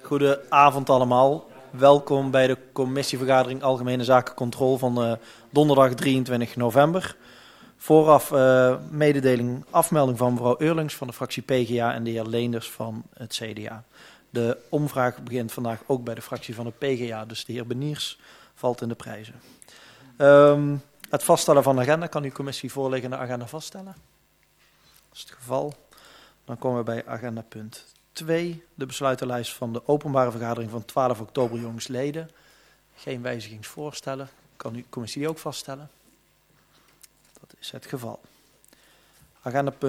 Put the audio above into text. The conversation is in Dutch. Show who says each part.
Speaker 1: Goedenavond allemaal. Welkom bij de commissievergadering Algemene Zaken Controle van donderdag 23 november. Vooraf mededeling, afmelding van mevrouw Eurlings van de fractie PGA en de heer Leenders van het CDA. De omvraag begint vandaag ook bij de fractie van de PGA, dus de heer Beniers valt in de prijzen. Het vaststellen van de agenda, kan uw commissie voorliggende agenda vaststellen? Dat is het geval. Dan komen we bij agenda punt 2, de besluitenlijst van de openbare vergadering van 12 oktober jongsleden. Geen wijzigingsvoorstellen. Kan uw commissie die ook vaststellen? Dat is het geval. Agenda punt